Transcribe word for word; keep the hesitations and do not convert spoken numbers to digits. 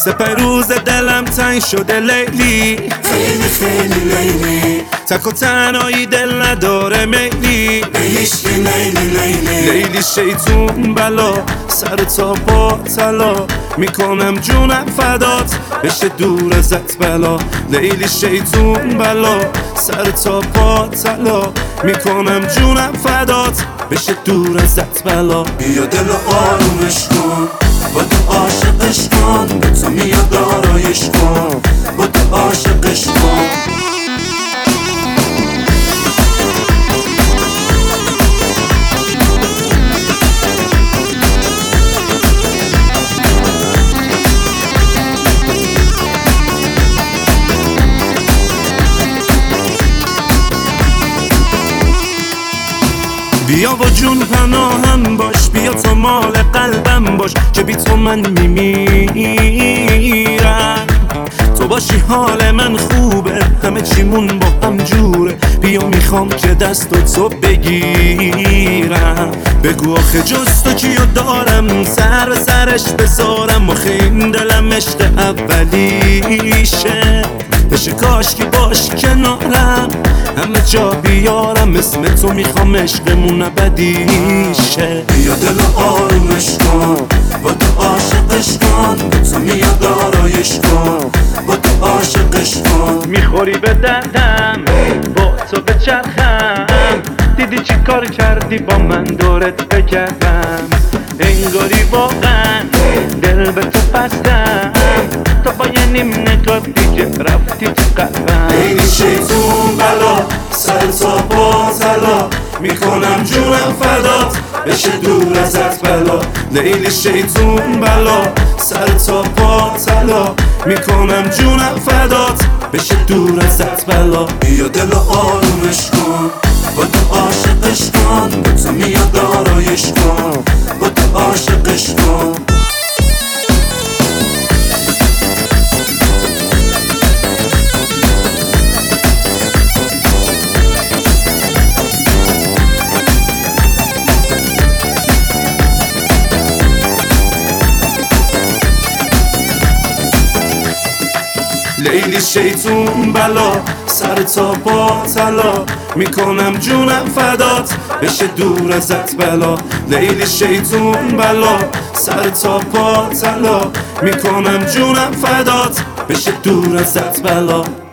سپه روز دلم تنگ شده لیلی، خیلی خیلی لیلی، تک و تنهایی دل نداره میلی، لیلیش که لیلی لیلی، لیلی شیطون بلا سر تا پا طلا، میکنم جونم فدات بشه دور ازت بلا. لیلی شیطون بلا سر تا پا طلا، میکنم جونم فدات بشه دور ازت بلا. بیا دل آرومش کن، با تو عاشقش کن، به تو میاد آرایش کن، با تو عاشقش کن. بیا و جون پناهم باش، بیا تو مال قلبم باش که بی تو من میمیرم. تو باشی حال من خوبه، همه چیمون با هم جوره، بیا میخوام که دست و تو بگیرم. بگو آخه جز تو کیو دارم، سر به سرش بذارم، آخه این دلم عشق اولیشه، بشه کاش که باشی کنارم، همه جا بیارم اسم تو، میخوام عشقمون ابدیشه. بیا دل آرومش کن، با تو عاشقش کن، به تو میاد آرایش کن، با تو عاشقش کن. میخوری به دردم با تو بچرخم، دیدی چی کار کردی با من دورت بگردم، انگاری واقعا دل به تو بستم، تا با یه نیم نگاه دیگه رفتی تو قلبم. لیلی شیطون بلا سر تا پا طلا، میکنم جونم فدات بشه دور ازت بلا. لیلی شیطون بلا سر تا پا طلا، میکنم جونم فدات بشه دور ازت بلا. بیا دل آرومش کن، با تو عاشقش کن، به تو میاد آرایش کن، با تو عاشقش کن. لیلی شیطون بلا سر تا پا طلا، میکنم جونم فدات بشه دور ازت بلا. لیلی شیطون بلا سر تا پا طلا، میکنم جونم فدات بشه دور ازت بلا.